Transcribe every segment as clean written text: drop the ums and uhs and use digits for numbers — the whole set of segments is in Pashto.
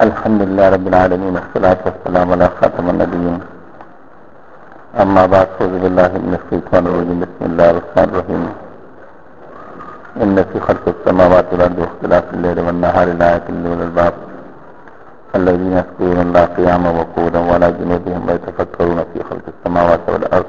الحمد لله رب العالمين والصلاة والسلام على خاتم النبيين أما بعد فأعوذ بالله من الشيطان الرجيم بسم الله الرحمن الرحيم إن في خلق السماوات والأرض واختلاف الليل والنهار لآيات لأولي الألباب الذين يذكرون الله قياما وقعودا وعلى جنوبهم ويتفكرون في خلق السماوات والأرض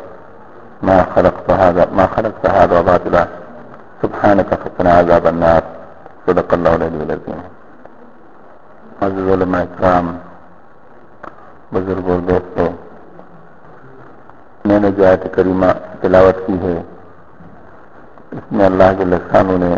ما خلقت هذا باطلا سبحانك فقنا عذاب النار صدق الله العلي العظيم. عزیز علماء اکرام، بزرگوں، دوستوں، میں نے جو آیت کریمہ تلاوت کی ہے اس میں اللہ کے لسانوں نے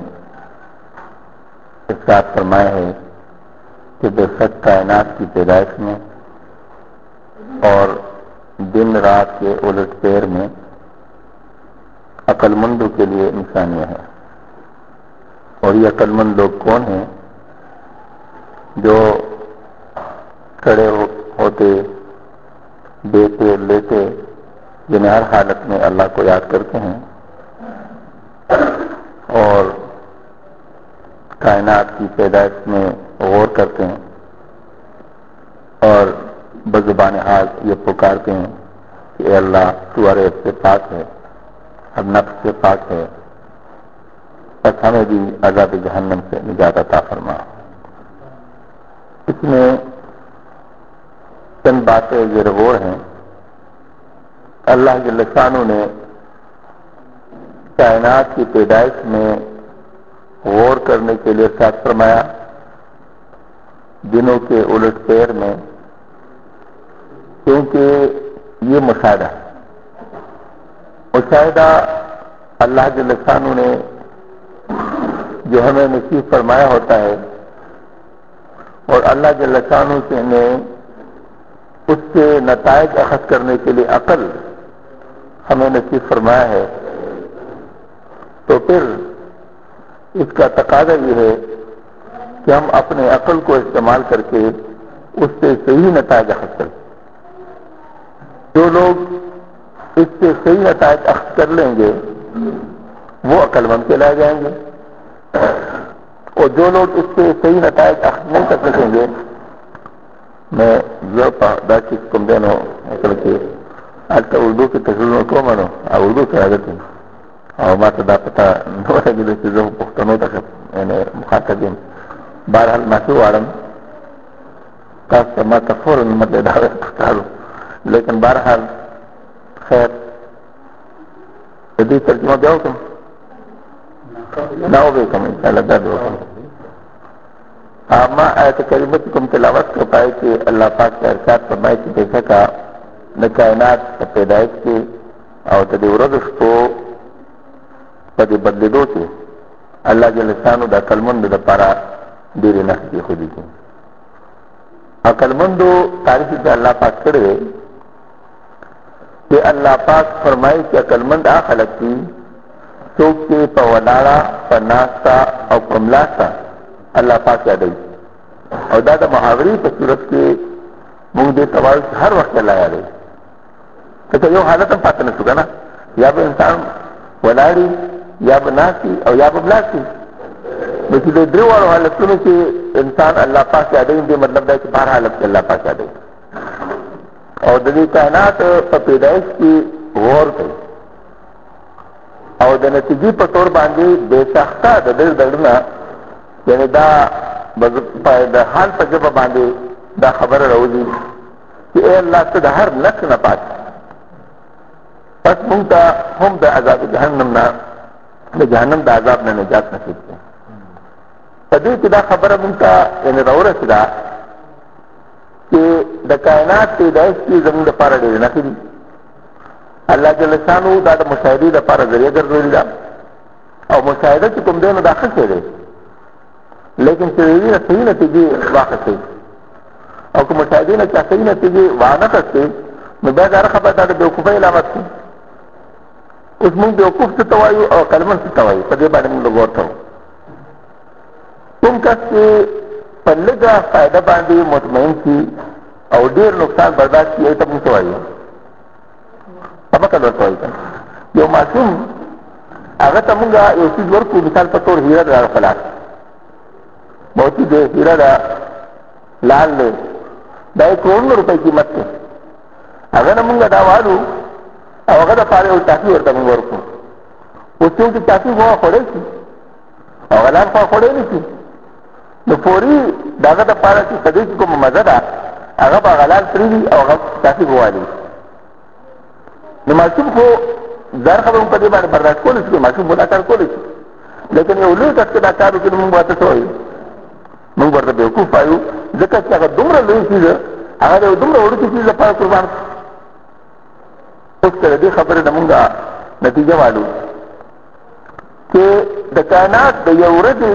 ارشاد فرمایا ہے کہ بے شک کائنات کی پیدائش میں اور دن رات کے الٹ پیر میں عقل مندوں کے لیے نشانیاں ہیں. اور یہ عقل مند لوگ کون ہیں؟ جو کھڑے ہوتے، بیٹھے، لیٹے، جنہیں ہر حالت میں اللہ کو یاد کرتے ہیں اور کائنات کی پیدائش میں غور کرتے ہیں اور بزبان حال یہ پکارتے ہیں کہ اے اللہ تو عیب سے پاک ہے، ہر نفس سے پاک ہے، بس ہمیں بھی عذاب جہنم سے نجات عطا فرما. اس میں چند باتیں یہ غور ہیں. اللہ جل شانہ نے کائنات کی پیدائش میں غور کرنے کے لیے ارشاد فرمایا دنوں کے الٹ پیر میں، کیونکہ یہ مشاہدہ اللہ جل شانہ نے جو ہمیں نصیب فرمایا ہوتا ہے اور اللہ جل شانہ نے اس سے نتائج اخذ کرنے کے لیے عقل ہمیں نصیب فرمایا ہے، تو پھر اس کا تقاضا یہ ہے کہ ہم اپنے عقل کو استعمال کر کے اس سے صحیح نتائج اخذ کریں. جو لوگ اس سے صحیح نتائج اخذ کر لیں گے وہ عقل مند کہلائے جائیں گے، اور جو لوگ اس سے صحیح نتائج اخذ نہیں کر سکیں گے، میں داچی کم دینو اصل کے آج کا اردو کی تجربوں کو مانو اردو سے عادت ہے اور ماتا دا پتا نورا جلو چیزوں پختنوں تک مخاطبین بہرحال ماسو عالم کاستا ماتا فوراً مطلب دعوت پختارو، لیکن بہرحال خیر جدید ترجمہ بیاو کم نہ ہو گئی کم انشاءاللہ درد ہو کم. ماں آیت کریمہ کم تلاوت کر پائے کہ اللہ پاک کا ارشاد فرمائے کہ بے شکا نہ کائنات پیدائش کے اور تدی ورزش کو پدی بدلے دو کے اللہ جل شانہ دا عقل مند دا پارا دیر نخ کی خودی کی عقل مندو تاریخ سے اللہ پاک کرے کہ اللہ پاک فرمائے کہ عقل مند آ خلق کی چوک کے پولاڑا پناستا اور پملاستا اللہ پاک یادی اور دادا محاوری پر صورت کے منگ دے سوال ہر وقت اللہ یادی کہ یہ حالت ہم پاتہ نہ چکا نا، یا وہ انسان ولاڑی یا بناسی اور یا بلاسی لیکن درو والوں حالتوں میں کہ انسان اللہ پاک یادی دے مطلب ہے کہ بہر حالت سے اللہ پاک یادی اور دلی کائنات پر پیدائش کی غور کی اور د نتیجی پر طور باندھی بے ساختہ دل دڑنا یعنی دا حال پر جب باندھے دا خبر روزی کہ اے اللہ سے دا ہر نقص نہ پاک بس منگتا ہم دا عذاب جہنم نہ جہنم دا عذاب نہ نجات نصیب کی پدی کی دا خبر منگتا یعنی رورس دا کہ دا کائنات پیدائش کی زمین دا پارا دیر نہ کری اللہ جل شانہ دا مشاہدی دا پارا ذریعہ گردولی دا اور مشاہدہ کی تم دینو داخل سے دے لیکن صحیح نتیجے واقع سے اور کہ مشاہدین کیا صحیح نتیجے واقع کرتے میں بیدار خبر دا بیوقوفہ علامت تھی اس منگ بیوقوف سے توائیو اور کلمن سے توائیو پدے بارے میں لوگ اور تھا تم کس کے پلے کا فائدہ باندھی مطمئن کی اور دیر نقصان برداشت کی تب نہیں توائیو اب قدر توائیو یہ معصوم اگر تمگا یہ چیز ورکو مثال پر طور ہیرہ دا فلاس بہت ہی دے ہیرہ دا لال دی دا یې کروڑونه روپۍ قیمت دی هغه نه مونږ دا والو او هغه دپاره یو ټافي ورته مونږ ورکړو اوس یو چې ټافي خو خوړی شي او غلان خو خوړی نه شي نو فوري د هغه دپاره چې په دې کې کومه مزه ده هغه به غلان پرېږدي او هغه ټافي به والي نو ماشوم خو ظاهر خبره مونږ په دې باندې برداشت کولی شو ماشوم به دا کار کولی شي لیکن یو لوی کس که دا کار وکړي مونږ ورته څه وایو مونږ ورته بیوقوف وایو ځکه چې هغه دومره لوی څیز هغه د یو دومره وړوکي څیز لپاره قربان اوس که د دې خبرې نه مونږ نتیجه والو چې د کائنات د یو ورځې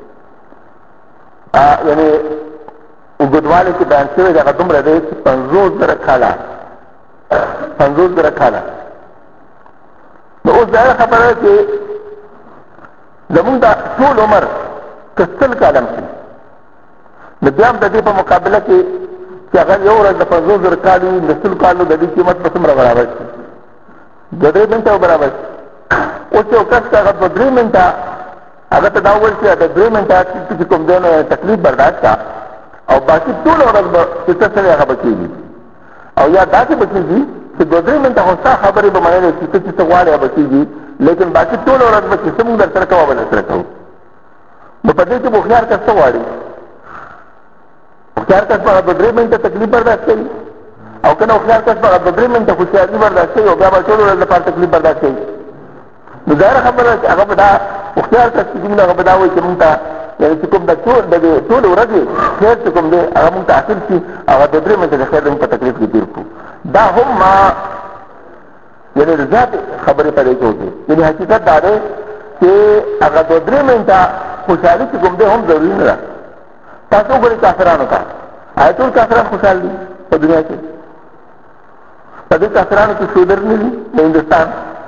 یعنې اوږدوالی چې بیان شوی دی هغه دومره دی چې 50,000 کاله 50,000 کاله نو اوس ظاهره خبره ده چې زمونږ دا ټول عمر که 100 کاله هم شي نو بیا هم د دې په مقابله کې چې هغه یو ورځ د 50,000 کال وي د 100 کالو د دې قیمت په څومره برابر شي 2-3 منټه برابر شي اوس یو کس که هغه 2-3 منټه هغه ته دا وویل چې د 3 منټه چې کوم دی نو تکلیف برداشت کا او باقي ټول ورځ به چې څه سره هغه به کېږي او یا داسې به کېږي چې 2-3 منټه خو ستا خبرې به منلی چې ته چې څه غواړې هغه به کېږي لیکن باقي ټول ورځ به چې څه مونږ در سره کوو به در سره کوو نو په دې کې به هوښیار کس څه غواړي هوښیار کس به 2-3 منټه تکلیف برداشت کوي او که نه هوښیار کس به 2-3 منټه هوښیاري برداشت کوي او بیا به ټول ورځ لپاره تکلیف برداشت کوي نو ظاهره خبره چې هغه به دا هوښیار کس چې کوم دی هغه به دا وایي چې مونږ ته یعنې چې کوم د ټولې ورځې خیر چې کوم دی هغه مونږ ته حاصل شي هغه 2-3 منټه د خیر مونږ په تکلیف کې تېر کړو دا هم ما یعنې د ذات خبرې په دې کې وکړي یعنې حقیقت دا دی چې هغه 2-3 منټه خوشحالي چې کوم دی هم ضروري نه ده تاسو وګورئ کافرانو ته آیا ټول کافران خوشحال دي په دنیا کې په دې کافرانو کې شودر نه دي د هندوستان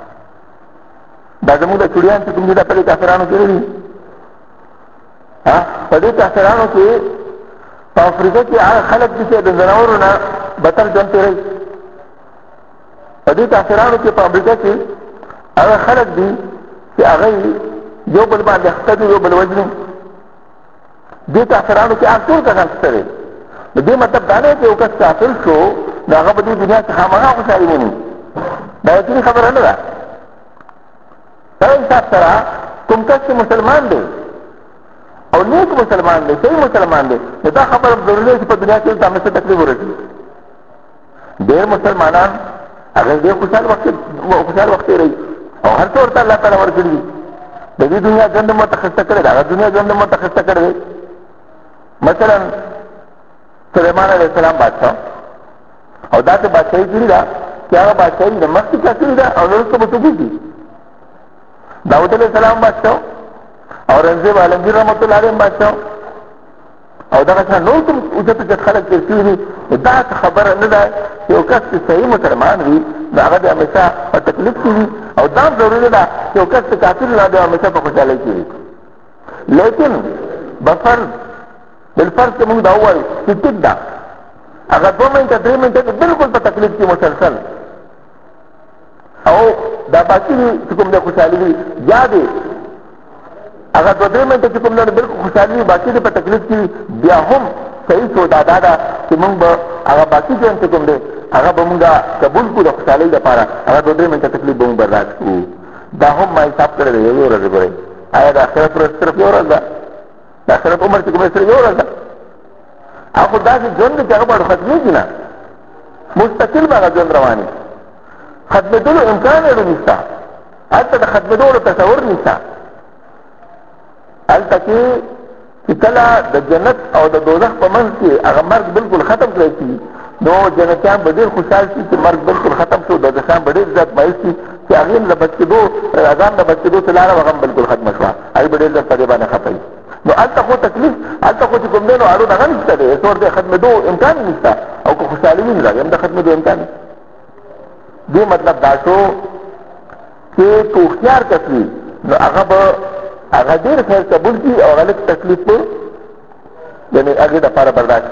دا زموږ د چوډیان چې کوم دي دا په دې کافرانو کې نه دي په دې کافرانو کې په افریقا کې هغه خلک دي چې د ځناورو نه بدتر ژوند تېروي په دې کافرانو کې په امریکا کې هغه خلک دي چې هغه یو بل باندې اخته دي یو بل وژني دې کافرانو کې هغه ټول کسان شته دی د دې مطلب دا نه چې یو کس کافر شو نو هغه په دې دنیا کې خامخا خوشحالي مومي دا یقیني خبره نه ده دا حساب سره کوم کس چې مسلمان دی او نیک مسلمان دی صحیح مسلمان دی نو دا خبره ضروري ده چې په دنیا کې ورته همیشه تکلیف ورسي ډېر مسلمانان هغه ډېر خوشحال وخت تېروي او هر څه ورته الله تعالی ورکړي دي د دې دنیا ژوند مو ته ښایسته کړی دی هغه دنیا ژوند مو ته ښایسته کړی دی مثلا سلیمان علیه السلام بادشاه او داسې بادشاهي کړې ده چې هغه بادشاهي د مخکې چا کړې ده او وروسته به څوک کړي داود علیه السلام بادشاه اورنګزیب عالمگیر رحمت الله علیه بادشاه او دغه څنګه نور کوم اوچت خلک تېر شوي دي دا خبره نه ده چې یو کس چې صحیح مسلمان وي نو هغه د همیشه په تکلیف کې وي او دا هم ضروري ده چې یو کس چې کافر نه دی همیشه په خوشحالۍ کې وي لیکن بفرض بالفرض چې مونږ دا ووایو چې ټیک ده هغه 2 منټه 3 منټه کې بالکل په تکلیف کې مسلسل او دا باقي چې کوم د خوشحالي وي یا دی هغه 2-3 منټه چې کوم نه بالکل خوشحالي وي باقي په تکلیف کې بیا هم صحیح شو دا ده چې مونږ به هغه باقي ژوند چې کوم دی هغه به مونږ قبول کړو د خوشحالۍ لپاره هغه 2-3 منټه تکلیف به مونږ برداشت کړو دا هم ما حساب کړی دی یو ورځ ګورئ آیا د آخرت ورځ صرف یو ورځ ده د آخرت عمر چې کوم صرف یو ورځ ده هغه خو داسې ژوند دی چې هغه به ختمېږي نه مستقل به هغه ژوند رواني ختمېدلو امکان یې نشته هلته د ختمېدلو تصور نشته هلته کې چې کله د جنت او د دوزخ په منځ کې هغه مرګ بالکل ختم کړی شي نو جنتیان به ډېر خوشحال شي چې مرګ بالکل ختم شو دوزخیان به ډېر زیات مایل شي چې هغې له بچ کېدو اذان د بچ کېدو څه لاره هغه هم بالکل ختمه شوه هغې به ډېر زیات په دې باندې خفه نو هلته خو تکلیف هلته خو چې کوم دی نو اړو دغه نشته دی هېڅ ورته ختمېدو امکان یې نشته او که خوشحالي وي نو هغې هم د ختمېدو امکان دې مطلب دا شو چې که هوښیار کس وي نو هغه به هغه ډېر خیر قبول کړي او هغه لږ تکلیف به یعنې هغې دپاره برداشت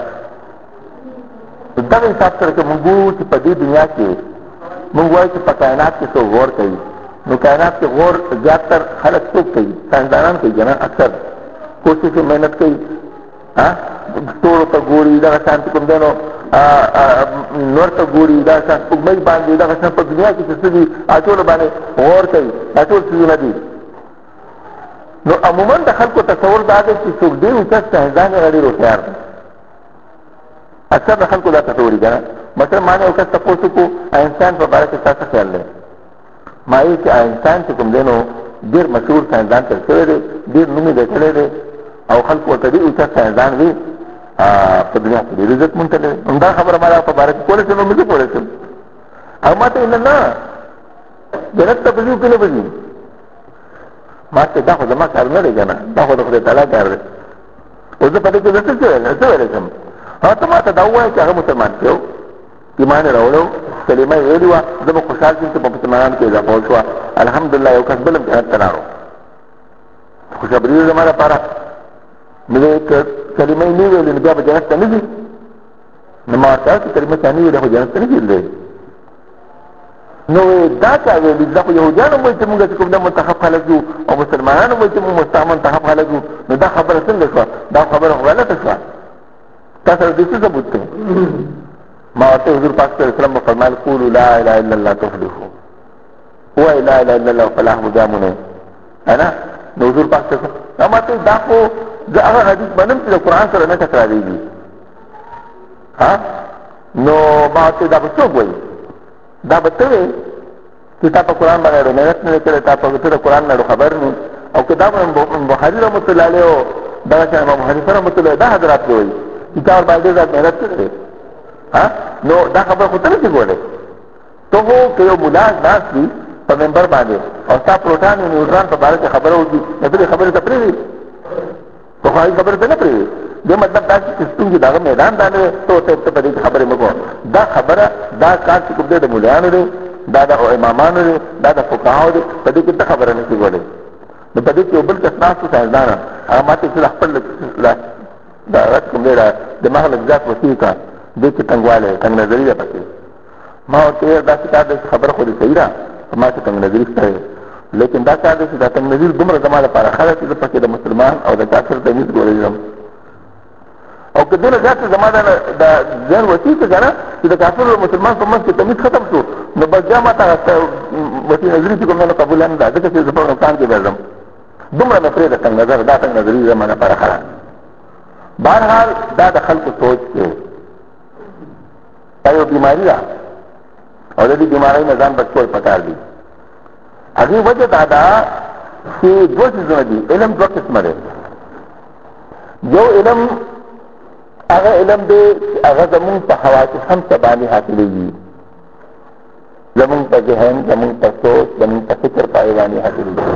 دغه حساب سره که مونږ وایو چې په دې دنیا کې مونږ وایو چې په کائنات کې څوک غور کوي نو کائنات کې غور زیاتر خلک څوک کوي ساینسدانان کوي که نه اکثر کوشش محنت کوي ستورو ته ګوري دغه شان کوم دی نو نور ته ګوري دغه شان سپوږمۍ باندې دغه شان په دنیا کې چې څه دي ټول باندې غور کوي دا ټول څیزونه دي. نو عموما د خلکو تصور دا دی چې څوک ډېر اوچت ساینسدان یې ډېر هوښیار دی. اکثر د خلکو دا تصور دی کنه. مثلا ما نه یو کس تپوس وکړو آینسټاین په باره کې ستا څه خیال دی؟ ما ویل چې آینسټاین چې کوم دی نو ډېر مشهور ساینسدان تر شوی دی، ډېر نوم یې ګټلی دی او خلکو ورته ډېر اوچت ساینسدان وي په دنیا کې ډېر عزت مونته دی. همدا خبره ما په باره کې کولی شم نو مې کولی شم. او ما ته ویل نه جنت ته به ځو که نه به ځو؟ ما ته دا خو زما کار نه دی که نه، دا خو د خدای تعالی کار دی. اوس زه په دې کې زه څه ویلی شم؟ ته ما ته دا ووایه چې هغه مسلمان شو، ایمان یې راوړی و، کلمه یې ویلې وه، زه به خوشحال شم چې په مسلمانانو کې اضافه وشوه. الحمدلله یو کس بل هم جنت ته لاړو. خوشخبري ده زما لپاره. نو که کلمه یې نه ویلې نو بیا به جنت ته نه ځي؟ نو ما ورته ویل چې کلمه چا نه ویلې خو جنت ته نه ځي دی. نو دا چا ویلي؟ دا خو یهودیان هم وایي چې مونږ چې کوم دا منتخب خلک یو او مسلمانان هم وایي چې مونږ منتخب خلک یو. نو دا خبره څنګه شوه؟ دا خبره خو غلطه شوه. تا سره دې څه ثبوت دی؟ ما ورته حضور پاک صلی الله علیه وسلم فرمایل قولوا لا اله الا الله تفلحوا، وایي لا اله الا الله فلاح مو بیا مونږ نه. نو حضور پاک صلی الله علیه وسلم ما ته دا خو زه هغه حدیث منم چې د قرآن سره نه تکرارېږي. نو ما ورته دا به څوک وایي؟ دا به ته وایې چې تا په قرآن باندې اړو محنت نه دی کړی، تا په د قرآن نه خبر نه. او که دا بخاري رحمت الله علیه او دغه شان امام حنیفه رحمت الله دا حضرات به وایي چې تا ورباندې ډېر زیات محنت کړی دی. نو دا خبره خو ته نه شي کولی. ته خو که یو ملا ناست وي په ممبر باندې او ستا پروټان او نیوټران په باره کې خبره وکړي نو ته دې خبرې ته پرېږدې؟ پخوانۍ خبرې ته نه پرېږدې. دې مطلب دا چې ستونزې د هغه میدان دا نه دی ته په دې کې خبرې مه کوه. دا خبره دا کار چې کوم دی د ملیانو دی، دا د امامانو دی، دا د فقهاو دی، په دې کې ته خبره نه شي کولی. نو په دې کې یو بل کس ناست و ساینسدانه، هغه ما ته چې خپل دا رد کوم دی دماغ لږ زیات وسیع کا دې کې تنګوالی تنګ نظري ده پکې. ما ورته ویل دا چې کار دی خبره خو دې صحیح ده، ما چې تنګ نظري شته دی، لیکن دا کار دی چې دا تنګ نظري دومره زما لپاره ښه ده چې زه پکې د مسلمان او د کافر تمیز ګورېږم. او که دې نه زیات زما د ذهن وسیع که که نه چې د کافر او مسلمان په منځ کې تمیز ختم شو نو بس بیا ما ته وسیع نظري چې کوم نه قبوله نه ده، ځکه چې زه په نقصان کې ګرځم. دومره مې پرېږده تنګ نظر، دا تنګ نظري زما لپاره ښه ده. بهرحال دا د خلکو سوچ دی، دا یو بیماري ده او د دې بیمارۍ نه ځان بچ کول پکار دي. هغې وجه دا ده چې دوه څیزونه دي. علم دوه قسمه دی. یو علم هغه علم دی چې هغه زمونږ په حواس خمسه باندې حاصلېږي، زمونږ په ذهن، زمونږ په سوچ، زمونږ په فکر پای باندې حاصلېږي.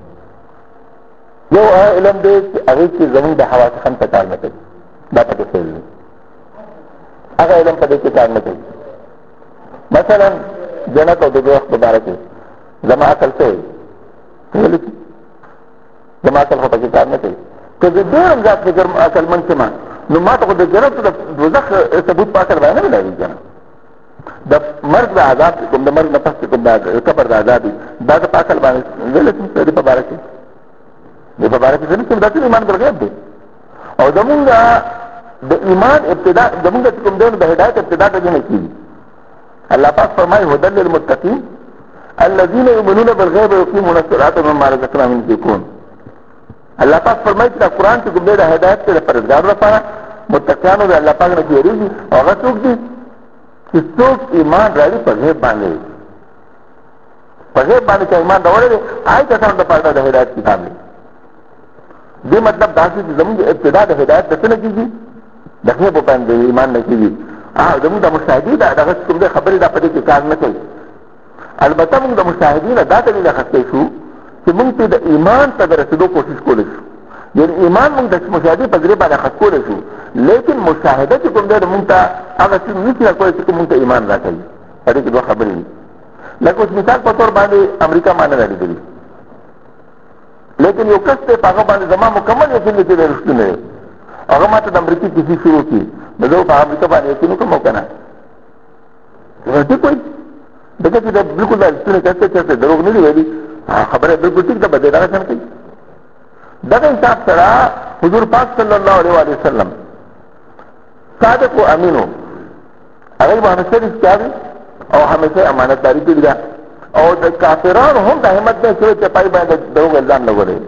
یو هغه علم دی چې هغې کې زمونږ د حواس خمسه کار نه کوي، دا پکې فعل دی. هغه علم په دې کې کار نه کوي. مثلا جنت او د دوزخ په باره کې زما عقل څه ویلی شي؟ زما عقل خو پکې کار نه کوي. که زه ډېر هم زیات فکر عقلمند شمه نو ما ته خو د جنت او د دوزخ ثبوت په عقل باندې نه ملاوېږي که نه. د مرګ د عذاب چې کوم د مرګ نه پس چې کوم د قبر د عذاب وي دا زه په عقل باندې ویلی شم د دې په باره کې. دې په باره کې زه نه شم، دا ټول ایمان بالغیب دی. او زمونږ د ایمان ابتدا زمونږ چې کوم دی نو د هدایت ابتدا د دې نه کېږي. الله پاک فرمایي هدى للمتقين الذين يؤمنون بالغيب ويقيمون الصلاة ومما رزقناهم ينفقون. الله پاک فرمایي چې دا قرآن چې کوم دی د هدایت دی د پرهیزګارو لپاره، متقیانو د الله پاک نه ډېرېږي. او هغه څوک دي چې څوک ایمان راوړي په غیب باندې، په غیب باندې چې ایمان راوړی دی هغه کسانو لپاره د هدایت کتاب دی. دې مطلب دا چې زموږ ابتدا د هدایت د څه نه کېږي؟ د غیب باندې ایمان نه کېږي. زموږ د مشاهدې دغه کوم دی خبرې دا په دې کې کار نه کوي. البته موږ د مشاهدې نه دا دلیل اخیستی شو چې موږ ته د ایمان ته د رسېدو کوشش کولی شو. یعنې ایمان موږ د مشاهدې په ذریعه باندې اخذ کولی شو، لیکن مشاهده چې کوم دی موږ ته هغه څیز نشي راکولی چې موږ ته ایمان راکوي. په دې کې دوه خبرې دي. لکه اوس مثال په طور باندې امریکا ما نه ده لیدلې، لیکن یو کس دی په هغه باندې زما مکمل یقین دی چې دی رښتونی دی. هغه ما ته د امریکې کیسې شروع کړي نو زه په امریکا باندې یقین وکړم او که نه ټیک وایي، ځکه چې دا بلکل دا رښتونی کس دی، چېرته دروغ نه دي ویلي، خبره بلکل ټیک ده، به دی دغه شان کوي. دغه حساب سره حضور پاک صلی الله علیه وسلم صادق و امینو هغه به همیشه رښتیا او همیشه امانتداري کړې ده او د کافرانو هم د همت نه شوی چې پای باندې دروغ الزام لګولی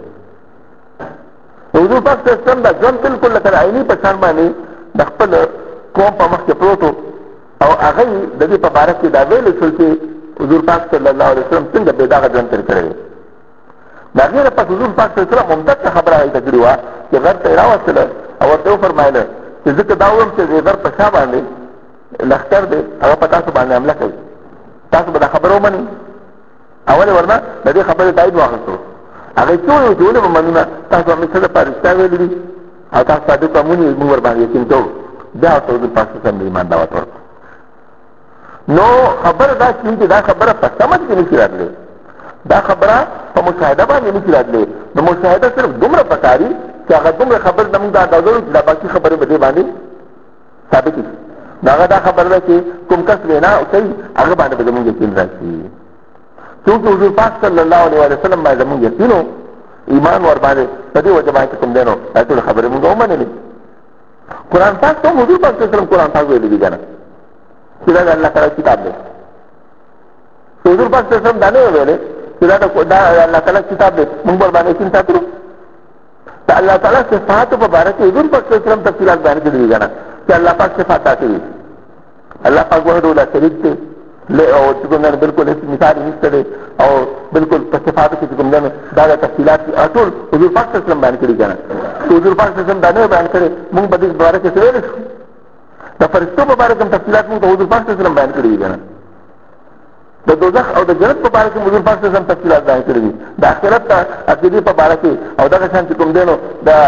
حضور پاک صلی الله علیه وسلم دا ژوند بالکل لکه عیني په شان باندې د خپل قوم په مخ کې پروت او هغه د دې په باره کې دا ویل شول چې حضور پاک صلی الله علیه وسلم څنګه بې داغه ژوند تېر کړی د هغې نه پس حضور پاک صلی الله علیه وسلم همدغه خبره هغې ته کړې وه چې غر ته یې راوستله او ورته وفرمایله چې ځکه دا ووایم چې د غر په شا باندې لښکر دی هغه په تاسو باندې حمله کوي تاسو به دا خبره ومنئ اولې ورنه د دې خبرې تایید واخیستو هغې څه ویل چې ولې به منو نه تاسو همیشه دپاره رښتیا ویلي دي او تاسو صادق امون یې موږ ورباندې یقین کوو بیا ورته حضور پاک صلی الله علیه وسلم د ایمان دعوت ورکړو نو خبره دا چې دا خبره په سمج کې نشي راتلی دا خبره په مشاهده باندې نشي راتلی نو مشاهده صرف دومره پکاري چې هغه دومره خبر زموږ دا اندازه وي چې دا باقي خبرې په دې باندې ثابتې شي نو هغه دا خبره ده چې کوم کس وینا کوي هغه باندې به زموږ یقین راشي چونکې حضور پاک صلی الله علیه وسلم باندې زموږ یقین و ایمان ورباندې په دې وجه باندې کوم دی نو دا ټولې خبرې موږ ومنلې قرآن پاک ته هم حضور پاک صلی الله علیه وسلم قرآن پاک ویلي دي که نه چې دا د الله تعالی کتاب دی حضور پاک صلی الله علیه وسلم دا نه ویلې چې دا د الله تعالی کتاب دی موږ ورباندې یقین ساتلو د الله تعالی صفاتو په باره کې حضور پاک صلی الله علیه وسلم تفصیلات بیان کړي دي که نه چې الله پاک صفات داسې دي الله پاک وحده لا شریک دی او چې کوم دی بالکل هېڅ مثال یې نشته دی او بالکل په صفاتو کې چې کوم دی دا د تفصیلات ټول حضور پاک صلی الله علیه وسلم بیان کړي که نه چې حضور پاک صلی الله علیه وسلم دا نه بیان کړي موږ په دې باره کې څه ویلی شو د فرشتو په باره کې هم تفصیلات موږ ته حضور پاک صلی الله علیه وسلم بیان کړي دي که نه د دوزخ او د جنت په باره کې حضور پاک صلی الله علیه وسلم تفصیلات بیان کړي دي د آخرت د عقیدې په باره کې او دغه شان چې کوم دی نو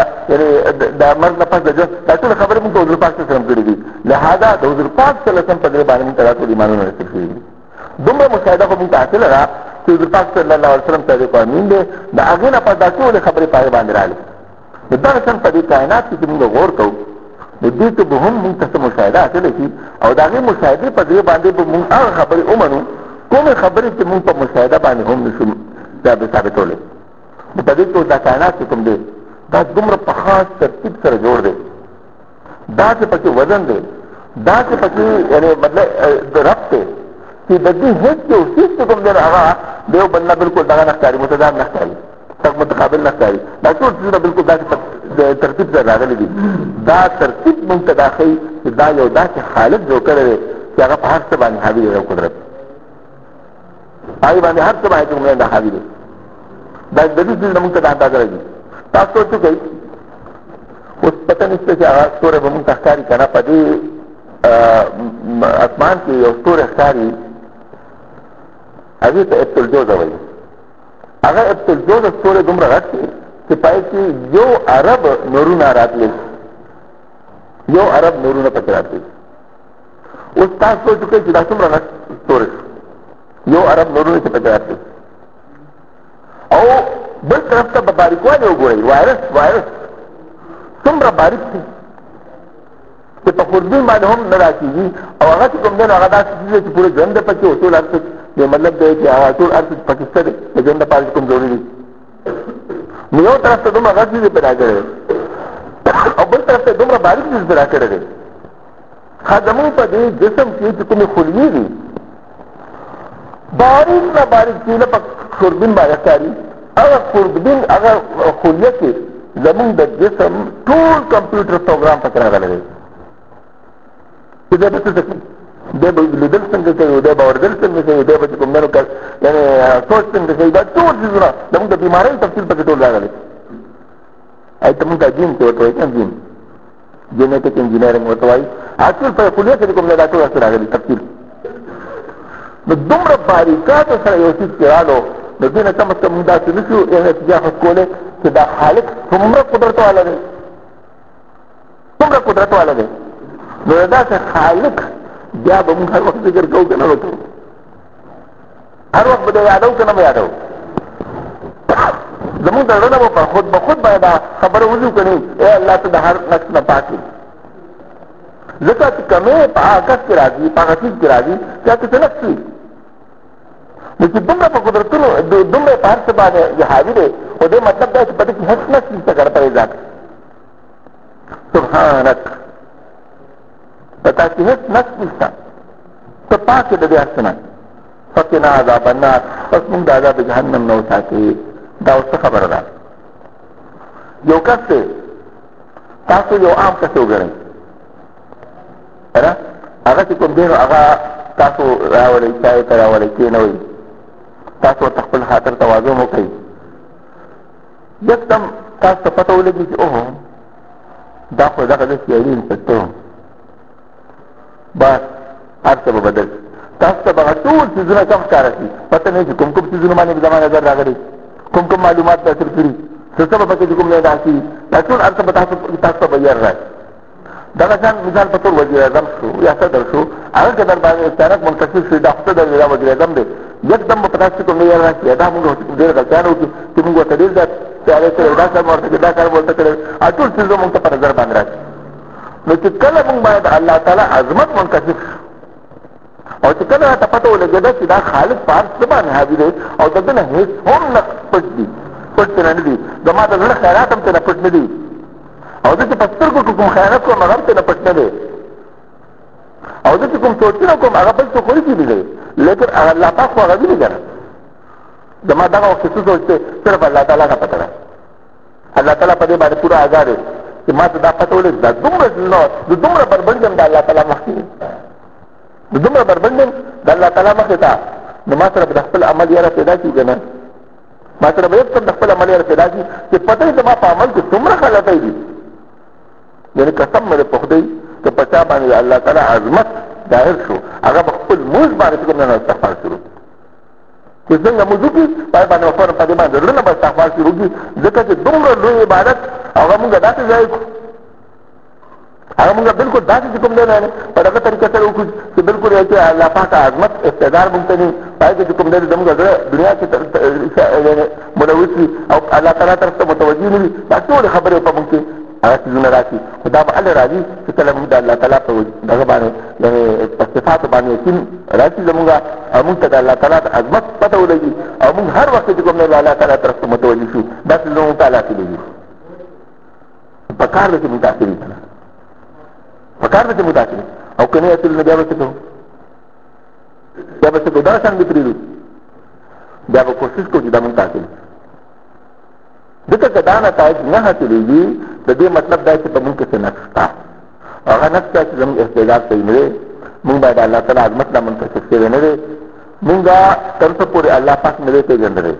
د مرګ نه پس د ژوند دا ټولې خبرې موږ ته حضور پاک صلی الله علیه وسلم کړي دي لهذا د حضور پاک صلی الله علیه وسلم په دې باندې موږ ته دا ټول ایمانونه نصیب شوي دي دومره مشاهده خو موږ ته حاصله ده چې حضور پاک صلی الله علیه وسلم صادق امین دی د هغې نه پس دا ټولې خبرې په هغې باندې راغلې نو دغه شان په دې کائنات کې چې موږ غور کوو نو دې کې به هم موږ ته څه مشاهده حاصله شي او د هغې مشاهدې په ځای باندې به موږ هغه خبرې ومنو کومې خبرې چې موږ په مشاهده باندې هم نشو دا به ثابتولی نو په دې کې دا کائنات چې کوم دی دا دومره په خاص ترتیب سره جوړ دی دا چې پکې وزن دی دا چې پکې یعنی مطلب ربط دی چې د دې هېڅ یو څیز چې کوم دی هغه د یو بل نه بالکل دغه نه ښکاري متضاد نه ښکاري متقابل نه ښکاري دا ټول څیزونه بالکل داسې ترتیب سره راغلي دي دا ترتیب موږ ته دا ښیي چې دا یو داسې خالق جوړ کړی دی چې هغه په هر څه باندې حاوي دی یو قدرت هغې باندې هر څه باندې موږ دا حاوي دی دا د دې څیز نه موږ ته دا اندازه راځي تاسو څه کوئ اوس پته نشته چې هغه ستوری به موږ ته ښکاري که نه په دې اسمان کې یو ستوری ښکاري هغې ته ابتالجوزه وایي هغه ابتالجوزه ستوری دومره غټ دی چې پای کې یو ارب نورونه راتلی یو ارب نورونه پکې راتلی اوس تاسو سوچ وکړئ چې دا څومره غټ ستوری یو ارب نورونه چې پکې راتلی او بل طرف ته به باریکوالی وګورئ وایرس څومره باریک دی چې په خوربین باندې هم نه راکېږي او هغه چې کوم دی نو هغه داسې څیز دی چې پوره ژوند دی پکې او ټول هر څه دی مطلب دی چې هغه ټول هر څه پکې شته دی د ژوند لپاره چې کوم ضروري دي نو یو طرف ته دومره غټ چیز پیدا کړی دی او بل طرف ته دومره باریک چیز پیدا کړی دی زمونږ په دې جسم کې چې کومې خلیې دي باریک نه باریک چیزه په خوربین باندې ښکاري هغه خوربین هغه خلیه کې زمونږ د جسم ټول کمپیوټر پروګرام پکې راغلی دی چې دی به څه کوي دی به لیدل څنګه کوي دی به اورېدل څنګه کوي دی به چې کوم دی نو یعنې سوچ څنګه کوي دا ټول څیزونه زمونږ د بیمارۍ تفصیل پکې ټول راغلی ای ته مونږ ته جین چې ورته وایي که جین جینیټک انجینرینګ ورته وایي هغه ټول په خلیه کې چې کوم دی دا ټول هسې راغلي تفصیل نو دومره باریکاتو سره یو څیز چې راغلو نو دې نه کم از کم مونږ داسې نه شو نتیجه اخذ کولی چې دا خالق څومره قدرت والا دی څومره قدرت والا دی نو داسې خالق بیا به مونږ هر وخت ذکر کوو که نه وکړو هر وخت به دی یادو که نه به یادو زمونږ د زړه نه به خود به خود باید دا خبره وځو که نه ای الله ته د هر نقص نه پاک وي ځکه چې کمې په هغه کس کې راځي په هغه چیز کې راځي چې هغه څه نقص وي نو چې دومره په قدرتونو دومره په هر څه باندې حاوي دی خو دې مطلب دا چې په دې کې هېڅ نشته ګډ پرې ځان سبحانك پتا چې هیڅ نقص نشته ته پاک د دې هرڅه فقنا عذاب النار پس موږ د عذاب جهنم نه وساتې دا اوس خبره ده یو کس دی تاسو یو عام کس وګڼئ هغه چې کوم دی نو هغه تاسو راولئ چای ته راولئ کېنوئ تاسو ورته خپل خاطر توازن وکړئ یکدم تاسو ته پته ولګي چې اوه دا خو دغه د سیاري انسپکټر بس هر څه به بدل تاسو ته به ټول څیزونه کم ښکاره شي پته نه چې کوم کوم څیزونه باندې به زما نظر راغلی کوم کوم معلومات به حاصل کړي څه څه به پکې چې کوم نه دا شي دا ټول هر څه به تاسو ته بهیر راشي دغه شان مثال په طور وزیر اعظم شو یا صدر شو هغه که در باندې اچانک منتخب شي دا خو صدر دی دا وزیر اعظم دی یکدم به په تاسو کوم نه راشي دا موږ ډېر غلطیان وکړو چې موږ ورته ډېر تیاری کړی دا کار ورته دا کار ورته کړی ټول څیزونه موږ ته په نظر باندې راشي نو چې کله موږ باید الله تعالی عظمت منکشف او چې کله راته پته ولګېده چې دا خالق په هر څه باندې حاضر دی او د ده نه هېڅ هم نه پټ دي پټ ترې نه دي زما د زړه خیرات هم ترې نه پټ نه دي او زه چې په سترګو کې کوم خیانت کوم هغه هم ترې نه پټ نه دی او زه چې کوم سوچونه کوم هغه بل څوک ونه کېدی دی لیکن الله پاک خو هغه ویني که نه زما دغه وخت څه سوچ دی صرف الله تعالی ته پته ده الله تعالی په دې باندې پوره آزاد دی چې ما ته دا پته ولګي دا دومره د دومره بربند یم د الله تعالی مخکې د دومره بربند یم د الله تعالی مخې ته نو ما سره به د خپل عمل یاره پیدا کړي که نه ما سره به یکدم د خپل عمل یاره پیدا کړي چې پته یې زما په عمل کې څومره غلطۍ دي یعنې قسم مې په خدای که په چا باندې الله تعالی عظمت ظاهر شو هغه به خپل مونځ باندې چې کوم نه استغفار شروع چې څنګه مونځ وکړي پای باندې فورا په دې باندې زړه نه به استغفار شروع کړي ځکه چې دومره لوی عبادت هغه مونږ داسې ځای کړو هغه مونږ بالکل داسې چې کوم دی نه په دغه طریقه سره وکړو چې بالکل یې چې الله پاک عظمت اقتدار مونږ ته نه پای کې چې کوم دی زموږ زړه دنیا کې ملوث وي او الله تعالی طرف ته متوجه نه وي دا ټولې خبرې په مونږ کې هغه څیزونه راشي خو دا به هله راځي چې کله مونږ د الله تعالی په دغه باندې یعنې په صفاتو باندې یقین راشي زمونږ او مونږ ته د الله تعالی د عظمت پته ولګي او مونږ هر وخت چې کوم دی د الله تعالی طرف ته متوجه شو دا څیزونه مونږ ته الله کېږي په کار ده چې مونږ تاثیر وي په کار ده چې مونږ تاثیر او که نه اصل نه بیا به څه کوو بیا به څه کوو دغه شان دې پرېږدو بیا به کوشش کوو چې دا مونږ تاثیر ځکه که دا نتایج نه حاصلېږي د دې مطلب دا چې په مونږ کې څه نقص شته هغه نقص دا چې زموږ احتجاج صحیح نه دی مونږ باید الله تعالی عظمت لا منکشف شوی نه دی مونږ تر څه پورې الله پاک نه دی پېژندلی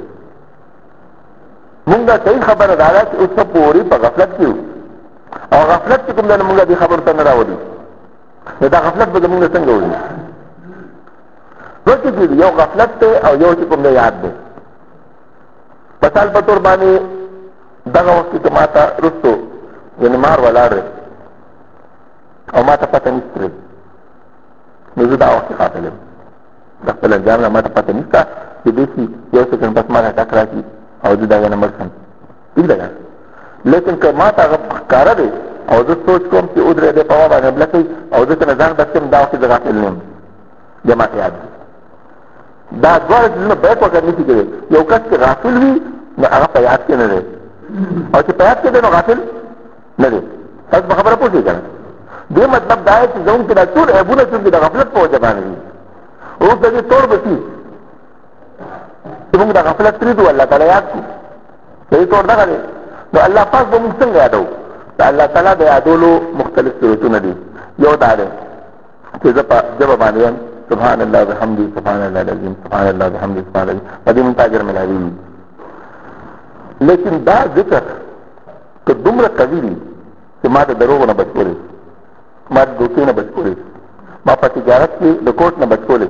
مونږ صحیح خبره دا ده چې اوس څه پورې په غفلت کې یو او غفلت چې کوم دی نو مونږ دې خبرو ته نه راولي نو دا غفلت به زمونږ نه څنګه وځي دوه څه دي یو غفلت دی او یو چې کوم دی یاد دی مثال په طور باندې دغه وخت کې ما ته رستو یعنې مار ولاړ دی او ما ته پته نشته نو زه دا وخت کې غافل یم د خپل انجام نه ما ته پته نشته چې دې شي یو سکنډ پس ما ته ټک راشي او زه د هغې نه مړ شم ټیک ده که لیکن که ما ته هغه ښکاره دی او زه سوچ کوم چې ودرېدی په ما باندې حمله کوي او زه که نه ځان بچ کړم دا وخت زه غافل نه یم بیا ما ته یاد دی دا دواړه څیزونه بیک وکړ نشي کېدی یو کس چې غافل وي نو هغه په یاد کې نه دی او چې په یاد کې دی نو غافل نه دی تاسو په خبره پوه شئ که نه دې مطلب دا دی چې زموږ کې دا ټول عیبونه چونکې د غفلت په وجه باندې دي اوس د دې توړ به شي چې موږ د غفلت پرېږدو الله تعالی یاد کړو صحیح طور دغه دی نو الله پاک به موږ څنګه یادوو د الله تعالی د یادولو مختلف صورتونه دي یو دا دی چې زه په ژبه باندې یم سبحان الله بحمده سبحان الله العظیم سبحان الله بحمده سبحان الله په دې موږ ته اجر ملاوېږي لیکن دا ذکر که دومره قوي وي چې ما د دروغو نه بچ کولی ما د دوکې نه بچ کولی ما په تجارت کې د کوټ نه بچ کولی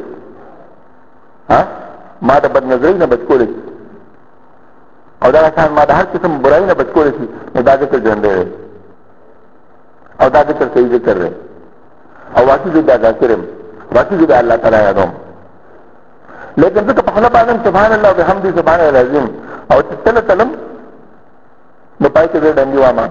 ما د بدنظرۍ نه بچ کولی او دغه شان ما د هر قسم برایي نه بچ کولی شي نو دا ذکر ژوندی دی او دا ذکر صحیح ذکر دی او واقعي زه دا ذاکر یم واقعي زه د الله تعالی یادوم لیکن ځکه په خوله باندې سبحان الله بحمده سبحان الله العظیم او چې تله تلم نو پای کې زه ډنډي واما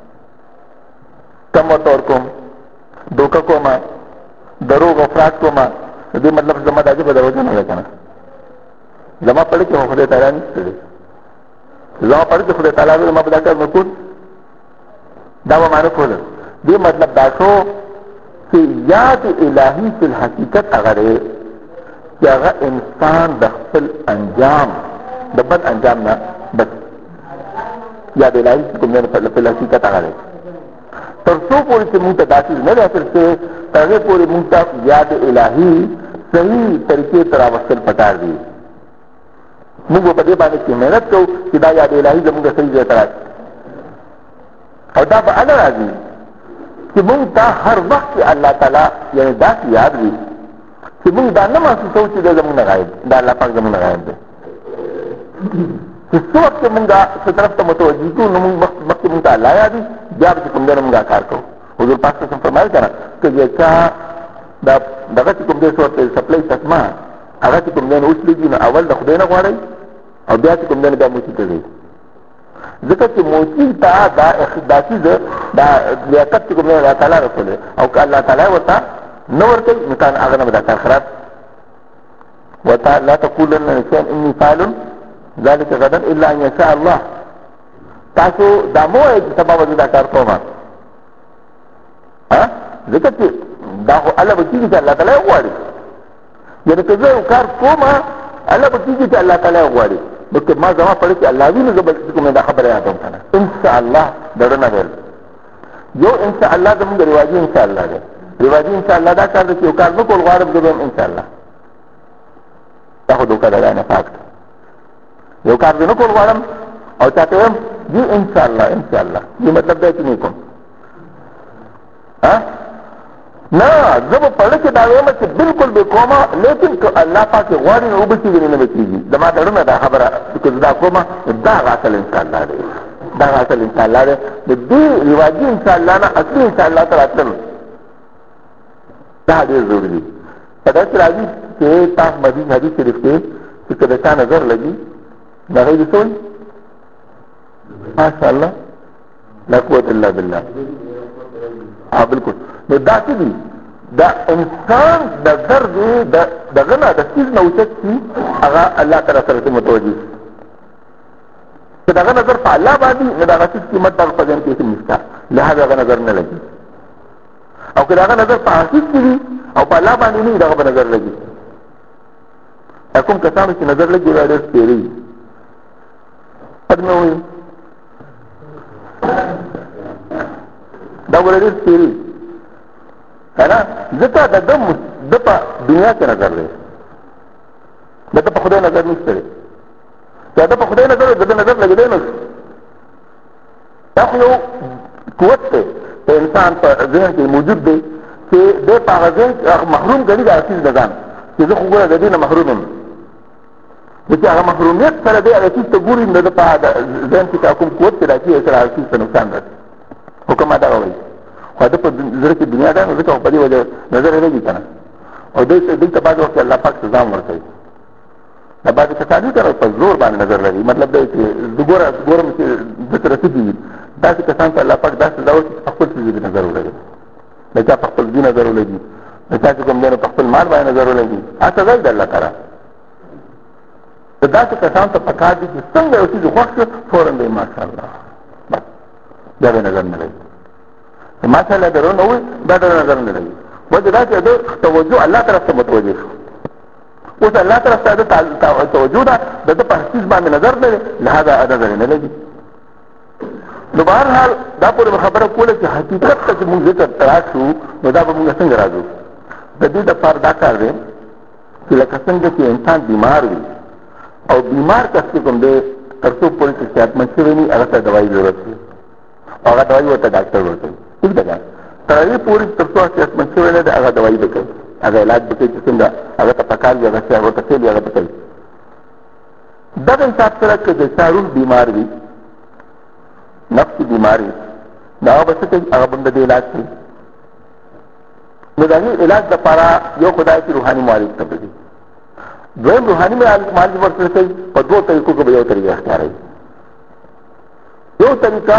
کم ورته ورکوم دوکه کومه دروغ او فراډ کومه د دې مطلب زما دا ژبه د وجه نه ده که نه زما پړه کې خدای تعالی نشته دی زما پړه کې خدای تعالی زما په دا کار نه کول دا به ما نه کوله دې مطلب دا شو چې یاد الهي فی الحقیقت هغه دی چې هغه انسان د خپل انجام د بد انجام نه بچ. یاد الهي چې کوم دی فی الحقیقت هغه دی تر څو پورې چې موږ ته دا چیز نه دی حاصل شوی تر هغې پورې موږ ته یاد الهي صحیح طریقې ته راوستل پکار دي. موږ په دې باندې چې محنت کوو چې دا یاد الهي زموږ صحیح ځای ته راشي او دا به هله راځي چې موږ ته هر وخت چې الله تعالی یعنې داسې یاد وي چې موږ دا نه محسوسوو چې دی زموږ نه غایب دا الله پاک زموږ نه غایب دی. چې څو وخت چې موږ څه طرف ته متوجه کړو نو موږ مخکې موږ ته الله یاد وي بیا به چې کوم دی نه موږ کار کوو. حضور پاک صلی الله علیه وسلم فرمایل که نه که یو چا دغه چې کوم دی څه ورته سپلی چشمه هغه چې کوم دی نه وچلېږي نو اول د خدای نه غواړئ او بیا چې کوم دی نه بیا موچي ته ځئ. ځکه چې موچي ته دا چیز دا لیاقت چې کوم دی الله تعالی رسول دی او که الله تعالی ورته نه ورکوي نو تا هغه نه به دا کار خراب وتا لا تقولن لشيء اني فاعل ذلك غدا الا ان يشاء الله. تاسو دا مو وایئ چې سبا به زه دا کار کوم ځکه چې دا خو الله به کېږي چې الله تعالی وغواړي. یعنې که زه یو کار کوم الله به کېږي چې الله تعالی وغواړي بلکې ما زما پړه چې الله وي نو زه به کوم دا خبره یادوم که نه انشاءالله دړه نه ویل. یو انشاءالله زمونږ رواجي انشاءالله دی. رواجي انشاءالله دا کار دی چې یو کار نه کول غواړم زه به یم انشاءالله. دا خو دوکه ده دا نفاق ده. یو کار زه نه کول غواړم او چاته وایم جی انشاءالله انشاءالله دې مطلب دی چې نه کوم نه زه به پړه کې دا وایم چې بلکل به کومه لیکن که الله پاک غواړي نو وبه کېږي نه به کېږي زما د زړه نه دا خبره که زه دا کومه دا هغه اصل انشاءالله دی دا هغه اصل انشاءالله دی. د دې رواجي انشاءالله نه اصلي انشاءالله ته راتلل دا ډېر ضروري دي. په داسې راځي چې تاسو حدیث شریف کې چې که د چا نظر لګي د هغې د څه وایي ماشاءالله لا قوت الا بالله. بالکل نو دا څه دي دا انسان نظر دی دغه نه د څیز نه اوچت شي هغه الله تعالی سره متوجه شي. که دغه نظر په الله باندې نو دغه څیز قیمت دغه په ذهن کې هېڅ نشته لهذا هغه نظر نه لګي. او که دغه نظر په حقیقت کې وي او په الله باندې نه وي دغه به نظر لګي. کوم کسانو چې نظر لګي دا ډېر سپېره وي پد مې ووایي دا ګوره ډېر سپېره وي که نه ځکه د ده په دنیا کې نظر دی د ده په خدای نظر نشته دی. که د په خدای نظر د ده نظر لګېدی نه شو. دا خو یو قوت دی د انسان په ذهن کې موجود دی چې دی په هغه ذهن محروم ګڼي د هغه څیز نه ځان چې زه خو ګوره د دې نه محروم یم. چې هغه محرومیت سره دی هغه څیز ته ګوري نو د په ذهن کې کوم قوت چې راځي سره هغه څیز ته نقصان رسي. حکم دغه وایي خو ده په زړه کې دنیا ده نو ځکه په دې وجه نظر یې لګي که نه او دوی ته بعض وخت الله پاک سزا هم ورکوي. دا بعضې کسان وي که نه په زور باندې نظر لري مطلب دی چې زه ګورم چې ده ته رسېږي وي داسې کسان ته الله پاک دا سزا ورکړي چې په خپل څیز کې نظر ولګي د چا په خپل دین نظر ولګي د چا چې کوم دی نو په خپل مال باندې نظر ولګي هغه سزا یې د الله تعالی. د داسې کسانو ته پکار دي چې څنګه یو څیز خوښ شو فوراً دی ماشاءالله بس بیا به نظر نه لګي. ماشاءالله درو نه وي دا د نظر نه لګي وجه دا چې د توجه الله طرف ته متوجه شو. اوس الله طرف ته د توجه ده د ده په حسیز باندې نظر نه دی لهذا نظر نه لګي. نو بهرحال دا پورې خبره کوله چې حقیقت ته چې موږ ذکر ته راشو نو دا به موږ څنګه راځو. د دې دپاره دا کار دی چې لکه څنګه چې انسان بیمار وي او بیمار کس چې کوم دی تر څو پورې چې صحتمند شوی وي هغه ته دوایي ضرورت وي او هغه دوایي ورته ډاکټر ورکوي ټیک ده که تر هغې پورې تر څو صحتمند شوی نه دی هغه دوایي به کوي هغه علاج به کوي چې څنګه هغه ته پکار وي هغه شی هغه ته فیل وي هغه به کوي. دغه حساب سره که د چا روح بیمار وي نفسي بیماري نو هغه به څه کوي هغه به د دې علاج کوي. نو د هغې علاج دپاره یو خدای چې روحاني معالج ته بدي دویم روحاني معالج ورسره کوي په دوو طریقو کې به یو طریقه اختیاروي. یو طریقه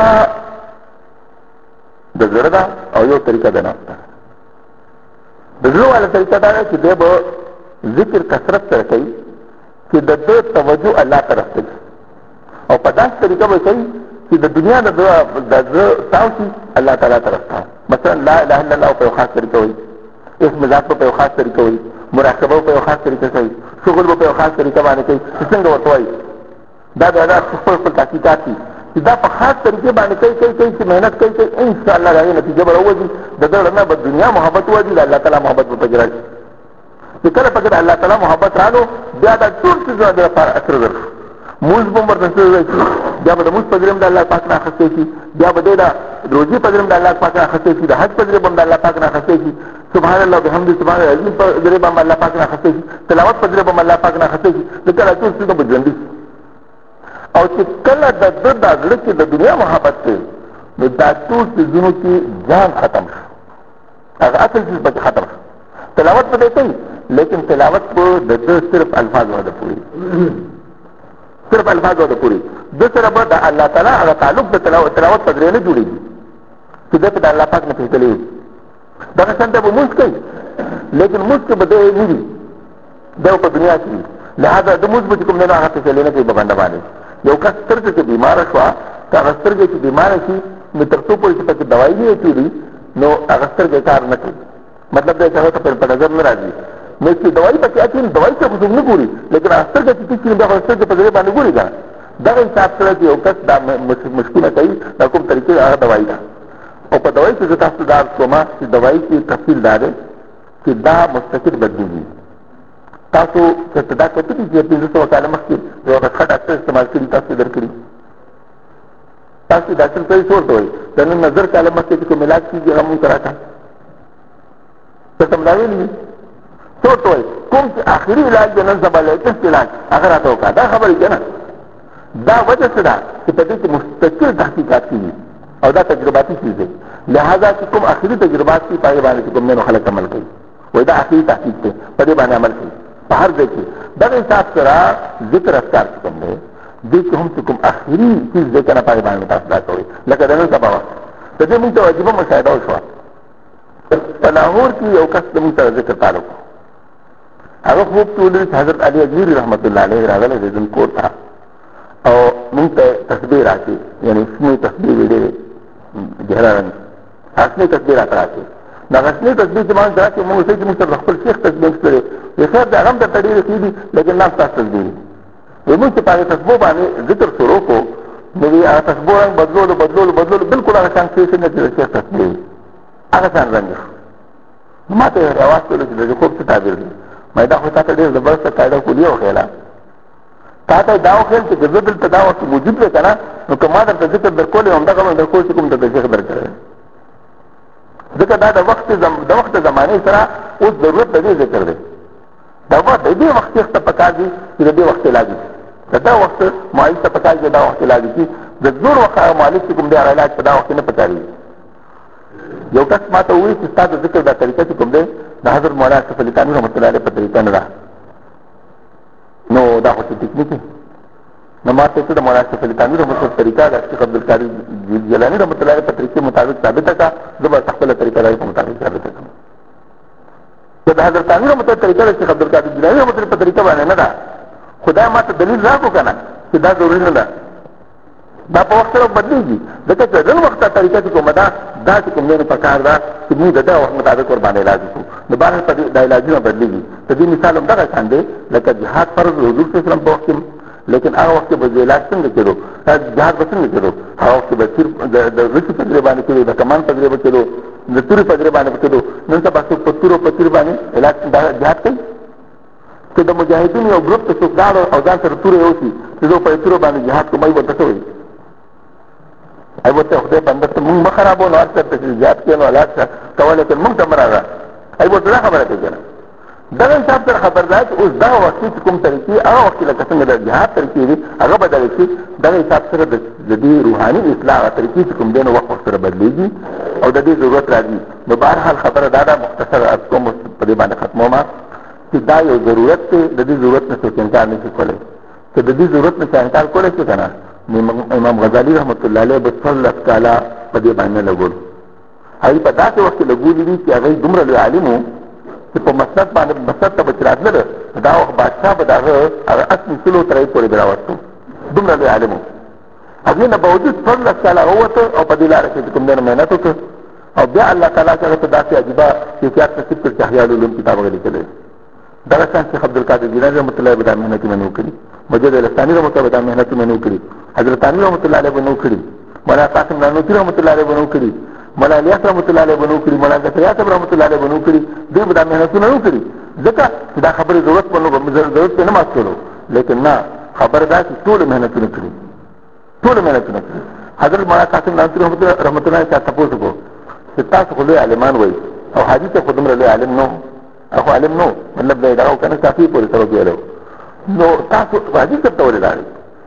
د زړه ده او یو طریقه د نفس ده. د زړه والا طریقه دا ده چې دی به ذکر کثرت سره کوي چې د ده توجه الله طرف ته شي او په داسې طریقه به کوي چې د دنیا د زړه تاو شي الله تعالی طرف ته مثلا لا اله الا الله په یو خاص طریقه وایي، اسم ذات په یو خاص طریقه وایي، مراقبه په یو خاص طریقه کوي، شغل په یو خاص طریقه باندې کوي، څنګه ورته وایي دا د الله خپل تحقیقات دي چې دا په خاص طریقې باندې کوي چې مهنت کوي ان شاء الله هغه نتیجه به راوځي. د دې نه به دنیا محبت وځي، د الله تعالی محبت به پکې راشي. چې کله پکې د الله تعالی محبت رانو بیا دا ټول څه د لپاره اثر ورکړي. موږ به مرته راځي، بیا به د موږ په ځرم د الله پاک نه اخستې شي، بیا به د روزي په ځرم د الله پاک نه اخستې شي، د حج په ځرم د الله پاک نه اخستې شي، سبحان الله وبحمده سبحان الله العظیم په ځرم الله پاک نه اخستې شي، تلاوت په ځرم الله پاک نه اخستې شي. د کله ټول څه به ژوندي او چې کله د زړه کې د دنیا محبت کوي نو دا ټول څیزونو کې ځان ختم شي، هغه اصل چیز به ختم شي. تلاوت به کوي لیکن تلاوت په د صرف الفاظ وده پوری، صرف الفاظ وده پوری. د سره به د الله تعالی هغه تعلق د تلاوت په ځای نه جوړیږي چې د په الله پاک نه پیژلې دا څنګه به موږ کوي لیکن موږ کې به نه وي دا په دنیا کې. لہذا د موږ به کوم نه هغه پیژلې نه کوي په باندې باندې یو کس سترګې چې بیمار شو که هغه سترګې چې بیمار شي نو تر څو پورې چې پکې دوايي نه چوري نو هغه سترګې کار نه کوي. مطلب دا چې هغه ته په نظر نه راځي نو چې دوايي پکې اچي دوايي څه خو نه ګوري لیکن هغه سترګې چې چې بیا سترګې په ځای باندې ګوري دا دغه حساب سره چې یو کس دا مشکونه کوي دا کوم طریقې هغه دوايي ده. او په دوايي کې تاسو دا کومه چې دوايي کې تفصیل دار چې دا مستقل بدلېږي. تاسو چې دا کتلی چې 1500 کال مخکې یو ښه ډاکټر استعمال کړي تاسو درکړي تاسو ډاکټر ته یې څه ورته وایي د نن نظر کال مخکې چې کوم علاج کېږي هغه مونږ ته راکړه څه ته مې ویلي څه ورته وایي کوم چې آخري علاج د نن سبا لیټسټ علاج هغه راته وکړه. دا خبرې که نه دا وجه څه ده چې په دې کې مستقل تحقیقات کېږي او دا تجرباتي چیز دی. لہذا چې کوم آخري تجربات دي په هغې باندې چې کوم نور خلک عمل کوي وایي دا آخري تحقیق دی په دې باندې عمل کوي په هر ځای کې. دغه حساب سره ذکر اذکار چې کوم دی دې کې هم چې کوم آخري چیز دی که نه په هغې باندې تاسو دا کوئ لکه د نن سبا وخت د دې مونږ ته عجیبه مشاهده وشوه. په لاهور کې یو کس د مونږ سره ذکر تعلق هغه خوب کې ولید چې حضرت علي اجمیري رحمت الله علیه راغلی دی زموږ کور ته او مونږ ته تسبیح راکړي یعنې شنې تسبیح وې ډېرې ګهره رنګ شنې تسبیح راته راکړي. دا شنې تسبیح چې مانځ راکړي مونږ چې مونږ سره خپل شیخ تسبیح کړی وی خیر د هغه هم درته ډېرې ښې دي لیکن نام ستاسو تسبیح دي. وی مونږ چې په هغې تسبو باندې ذکر شروع کړو نو وی هغه تسبو رنګ بدلولو بلکل هغه شان ښې څنګه چې د شیخ تسبیح وي هغه شان رنګ شو. نو ما ته یې رواز کړلو چې د دې خوب څه تعبیر دی. ما دا خو تا ته ډېر زبردسته قاعده کلیه وښیله تا ته دا وښیل چې که زه دلته دا وخت موجود دی که نه نو که ما درته ذکر درکولی همدغه به درکول چې کوم درته شیخ درکړی ځکه دا د وخت زمانې سره اوس ضرورت د دې ذکر دی. دا د دې وخت شیخ ته پکار دي چې د دې وخت علاج شي د دا وخت معالج ته پکار دي دا وخت علاج شي. د زور وخت هغه معالج چې کوم دی هغه علاج په دا وخت نه پکارېږي. یو کس ما ته ووایي چې ستا د ذکر دا طریقه چې کوم دی د حضرت مولانا اشرف علي تھانوي رحمت الله علیه په طریقه نه ده نو دا خو چې ټیکنیک دی. نو ما ته چې د مولانا اشرف علي تھانوي رحمت الله طریقه د شیخ عبدالقادر جیلاني رحمت الله علیه په طریقې مطابق ثابته کړه زه به خپله طریقه د هغې په مطابق ثابته کړم. چې د حضرت تھانوي رحمت الله طریقه د شیخ عبدالقادر جیلاني رحمت الله په طریقه باندې نه ده خدای ما ته دلیل راکړو که نه چې دا ضروري نه ده دا په وخت سره بدلېږي ځکه چې نن وخت طریقه چې کومه ده دا چې کوم دی نو پکار ده چې موږ د دا وخت مطابق ورباندې علاج وکړو. نو بهرحال په دا علاجونه بدلېږي. د دې مثال هم دغه شان دی لکه جهاد فرض حضور صلی الله علیه وسلم په وخت کې لیکن هغه وخت کې به علاج څنګه کېدو جهاد به څنګه کېدو هغه وخت کې به صرف د رسي په ځای باندې کېدو د کمان په ځای به کېدو د تورې په ځای باندې به کېدو. نن سبا څوک په تورو په تیر باندې علاج جهاد کوي چې د مجاهدینو یو ګروپ ته څوک لاړ او ځان سره تورې یوسي چې زه په تورو باندې جهاد کوم ای ورته څه وایي ای ورته خدای بنده ته مونږ مه خرابو نو هر څه ته چې جهاد کوې نو علاج کولی که مونږ ته مه راغله ای ورته دا خبره کوي که نه. دغه حساب سره خبردار چې اوس دغه وخت چې کوم طریقې هغه وخت کې لکه څنګه د جهاد طریقې دي هغه بدلې شي. دغه حساب سره د دې روحاني اصلاح هغه طریقې چې کوم دی نو وخت سره بدلېږي او د دې ضرورت راځي. نو بهرحال خبره دا ده مختصر عرض کوم په دې باندې ختمومه چې دا یو ضرورت دی د دې ضرورت نه څوک انکار نه شي کولی چې د دې ضرورت نه انکار کولی شي که نه امام غزالي رحمت الله علیه به 14 کاله په دې باندې لګول. هغوی په داسې وخت کې لګولي دي چې هغوی دومره لوی عالم و چې په مسند باندې مسند ته به چې راتلله دا وخت بادشاه به د هغه اصلي سلو ترې پورې به راوستو دومره لوی عالم و. هغې نه باوجود 14 کاله هغه ووته او په دې لاره کې چې کوم دی محنت وکړه او بیا الله تعالی سره په داسې عجیبه کیفیت نصیب کړ چې احیاء العلوم کتاب هغه لیکلی دغه شان شیخ عبدالقادر جیلاني رحمت الله به دا محنتونه نه وکړي مجد الثاني رحمت الله به دا محنتونه نه وکړي حضرت ثاني رحمت الله علیه به نه وکړي مولانا قاسم نانوتي رحمت الله علیه به نه وکړي مولانا الیاس رحمت الله علیه به نه وکړي مولانا زکریا صاحب رحمت الله علیه به نه وکړي دوی به دا محنتونه نه وکړي ځکه چې دا خبرې ضرورت پرې نه ماسکولو لیکن نه خبره دا چې ټول محنتونه کړي ټول محنتونه کړي حضرت مولانا قاسم نانوتي رحمت الله علیه تاسو وګورئ چې تاسو خو لوی عالمان وایي او حاجي ته خو دومره لوی عالم نه اخو عالم نو مطلب دا دغه کنه کافي پورې سره کېلو نو تاسو حاجي ته ته ولې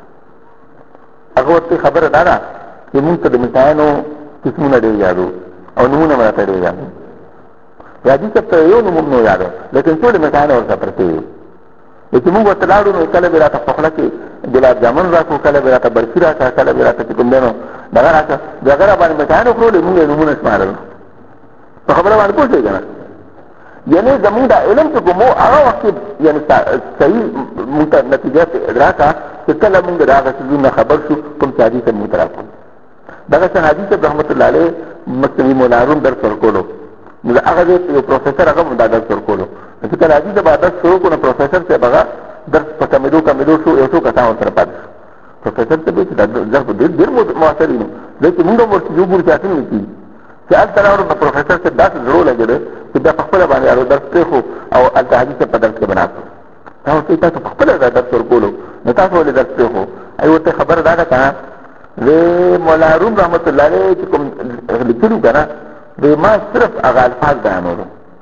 هغه ورته خبره ده چې موږ ته د متانو قسمونه ډېر یادو او نمونه مراته ډېر یادو حاجي ته یو نوم نو یادو لیکن ټول متانو ورته پرته چې موږ ورته لاړو نو کله به راته پخله کې ګلاب جامن راکو کله به راته برفي راکا کله به راته کوم دنو دغه راکا دغه باندې متانو کړو موږ نمونه شمارل په خبره باندې پوښتنه کنه یعنی زمون دا علم چې کومو هغه وخت یعنی صحیح مونږ نتیجه ادراکا چې کله مونږ دا غوښتنه خبر شو کوم چې حدیث مونږ راکو دغه څنګه حدیث رحمت الله علیه مکتبی مولانا درس ورکولو نو هغه یو پروفیسور هغه مونږ درس ورکولو چې کله حدیث به درس شروع کړو پروفیسور ته هغه درس په کمیدو شو یو څو کسان سره پات پروفیسور ته به دا ځکه ډېر موثرینو لکه مونږ ورته یو ګور چاته نه کی چې التراور د پروفیسور ته داسې ضرور لګیدل چې دا په خپل باندې اړو درس پرېښو او الحدیث په درس کې بناستو تاسو په خپل درس ورکولو نو تاسو ولې درس پرېښو ای ورته خبر دا ده کنه وی مولا روم رحمت الله علیه چې کوم لیکلو کنه وی ما صرف هغه الفاظ بیانولو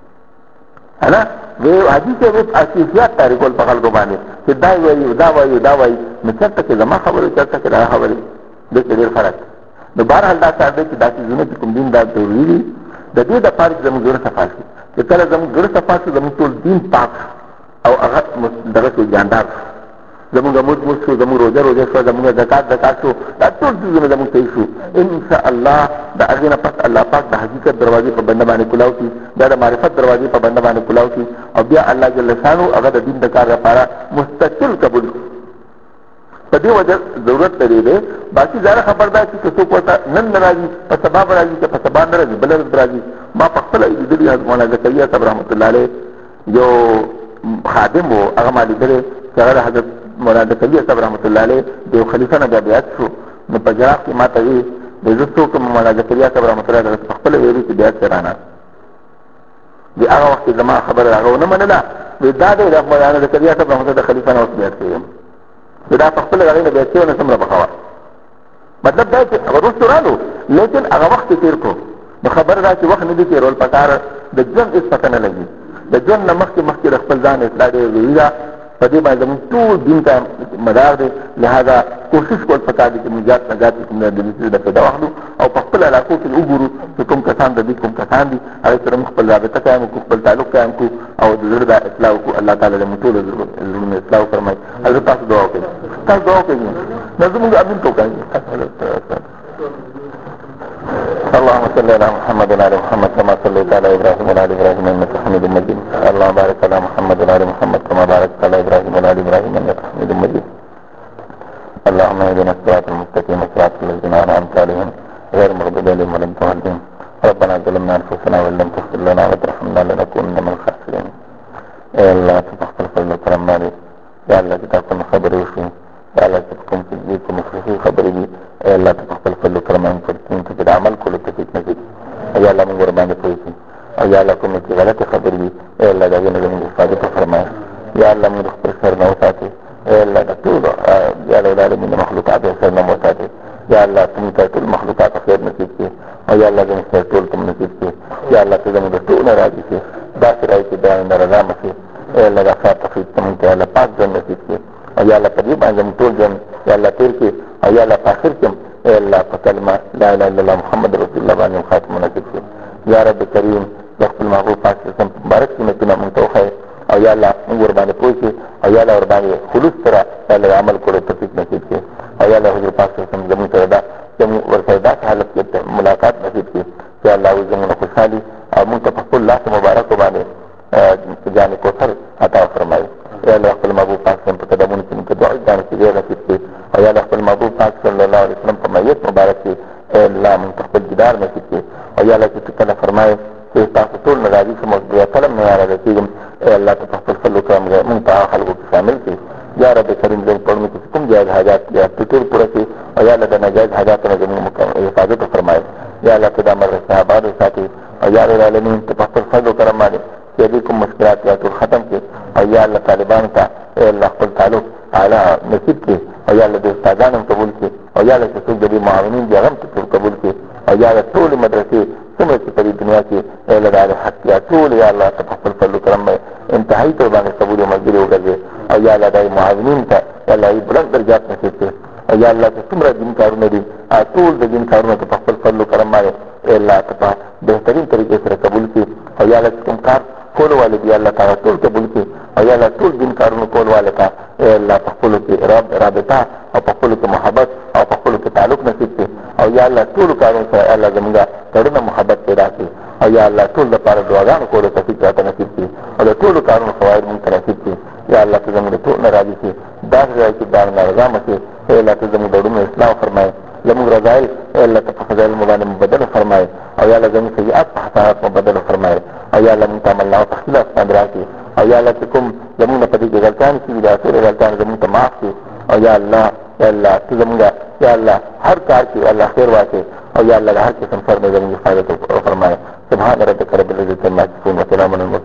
انا وی حدیث وی اساسیات طریقول په خلکو باندې چې دا وایي نو چرته کې زما خبره چرته کې دا خبره د ډېر فرق نو بهرحال دا کار دی چې دا چیزونه چې کوم دین دا ضروري دي د دې د پاره زموږ زړه صفا شي چې کله زموږ زړه صفا شي زموږ ټول دین پاک او هغه دغه شو جاندار زموږ موږ شو زموږ روزه شو زموږ زکات شو دا ټول چیزونه زموږ صحیح شو ان شاء الله دا هغه نه پس الله پاک د حقیقت دروازې په بنده باندې کلاو شي دا د معرفت دروازې په بنده باندې کلاو شي او بیا الله جل شانو هغه د دین د کار لپاره مستقل قبول په دې وجه ضرورت لري دی باقي ځاره خبردار چې څوک ورته نن راځي په سبا راځي چې په سبا نه راځي بل راځي ما په خپل لیدلي مولانا زکریا صاحب رحمت الله علیه یو خادم و هغه ما لیدلی چې هغه حضرت مولانا زکریا صاحب رحمت الله علیه د یو خلیفه نه بیعت شو نو په جواب کې ما ته وی د زه څوک مولانا زکریا صاحب رحمت الله علیه په خپل ویلي چې بیعت رانه د هغه وخت زما خبره هغه ونه منله وی دا دی د مولانا زکریا صاحب رحمت الله د خلیفه نه اوس بیعت کوم دا په خپل غوښنه به څه نه سمره بخوا مطلب دا چې هغه وروسته رالو لیکن هغه وخت تیر کو نو خبر دا چې وخت نه دي تیرول پکار د ژوند هیڅ پته نه لګي د ژوند نه مخکې د خپل ځان اصلاح دی ویلا په دې باندې موږ ټول دین ته مدار دی لہذا کوشش کول پکار دي چې نجات کوم د دې د پیدا واخلو او په خپل علاقو کې وګورو چې کوم کسان د دې کوم کسان دي هغه سره خپل رابطه قائم کو خپل تعلق قائم کو او د زړه د اصلاح کو الله تعالی دې ټول زړه اصلاح فرمایي حضرت تاسو دعا وکړئ لازم امين توکای اللهم صل على محمد وعلى ال محمد كما صليت على ابراهيم وعلى ال ابراهيم انك حميد مجيد اللهم بارك على محمد وعلى ال محمد كما باركت على ابراهيم وعلى ال ابراهيم انك حميد مجيد اللهم اهدنا الصراط المستقيم صراط الذين انعمت عليهم غير المغضوب عليهم ولا الضالين ربنا ظلمنا انفسنا وان لم تغفر لنا وترحمنا لنكونن من الخاسرين يا الله تغفر لنا كرمنا يا الله تكون خبر وشي یا الله تکم چې دې کوم خبرې دي یا الله تخپل فضل کرم پر چې د عمل کولو توفیق نصیب یا الله موږ باندې کوي او یا الله کوم چې غلطه خبرې دي یا الله دا نه موږ حفاظت فرمایي یا الله موږ خپل سر نه وساتي یا الله ټول یا الله د مخلوقات سر نه وساتي یا الله ته ټول مخلوقات خیر نصیب کړي او یا الله دې ټول کوم نصیب کړي یا الله ته موږ ټول راضي کړي دا چې راځي دا نه رضا مشي یا الله دا فاتحه ته موږ الله پاک جن نصیب کړي او یا الله قریب باندې ټول جن یا الله تیر کې او یا الله اخر کې یا الله په کلمه لا اله الا الله محمد رسول الله باندې خاتم نصیب کړي یا رب کریم خپل محبوب پاک سم مبارک سنتونه مونږ ته او یا الله موږ ور باندې پوښي او یا الله ور باندې خلوص سره الله عمل کولو توفیق نصیب کړي او یا الله حضور پاک سم زموږ سره دا زموږ ورته دا حالت کې ملاقات نصیب کړي یا الله زموږ خوشحالي او موږ په خپل الله مبارک باندې جان کوثر عطا فرمایي یا الله خپل محبوب پاک سم په قدمونو کې موږ دعا ځان کې نصیب کړي او یا الله خپل محبوب پاک صلی الله علیه وسلم په میت مبارک کې اے الله موږ خپل دیدار نصیب کړي او یا الله چې کله فرمایي چې تاسو ټول نه راضي شم او بیا کله نه راضي کېږم ای الله ته په خپل فضل و کرم موږ په هغه خلکو کې شامل کړي یا رب کریم زموږ په اړونو کې کوم جایز حاجات دي ته ټول پوره کړي او یا الله د ناجایز حاجاتو نه زموږ حفاظت وفرمایي یا الله ته دا مدرسه آباد وساتي او یا رب العالمین ته په خپل فضل و کرم باندې چې دې کوم مشکلات یا ټول ختم کړي او یا الله طالبانو ته ای الله خپل تعلق اعلی نصیب کړي او یا الله د استادانو قبول کړي او یا الله چې څوک د دې معاونین دي هغه هم ټول قبول کړي او یا الله ټولې مدرسې څومره چې په دې دنیا کې ای الله د حق یا ټول یا الله ته په خپل فضل و کرم انتهایی طور باندې قبول او ملګري وګرځي او یا الله د معاونین ته یا الله یې بلند درجات نصیب کړي او یا الله چې څومره دین کارونه دي ټول د دین کارونه ته په خپل فضل و کرم باندې ای الله ته په بهترین طریقې سره قبول کړي او یا الله چې کوم کار کولو والے دي الله تعالی ټول قبول کړي او یا الله ټول دین کارونه کول والے ته ای الله په خپلو کې رابطه او په خپلو کې محبت او په خپلو کې تعلق نصیب کړي او یا الله ټول کارونو سره الله زموږ تړونه محبت پیدا کړي او یا الله ټول لپاره دعاګانو کولو توفیق راته نصیب کړي او د ټولو کارونو فواید موږ ته نصیب کړي یا الله ته زموږ ټول نه راضي شي داسې ځای کې دا نارضا مشي ای الله ته زموږ د ډونو اصلاح فرمایي زموږ رضایل ای الله ته په فضایل باندې مبدل فرمایي او یا الله زموږ سیئات په حسنات مبدل فرمایي او یا الله موږ ته عمل نامه په خپل اسمان راکړي او یا الله چې کوم زموږ نه په دې کې غلطیان شوي دا ټولې غلطیان زموږ ته معاف کړي او یا الله ته زموږ یا الله هر کار کې الله خیر واچوي او یا الله هر قسم شر نه زموږ حفاظت وفرمایي سبحان ربک رب العزة عما یصفون وسلام علی المرسلین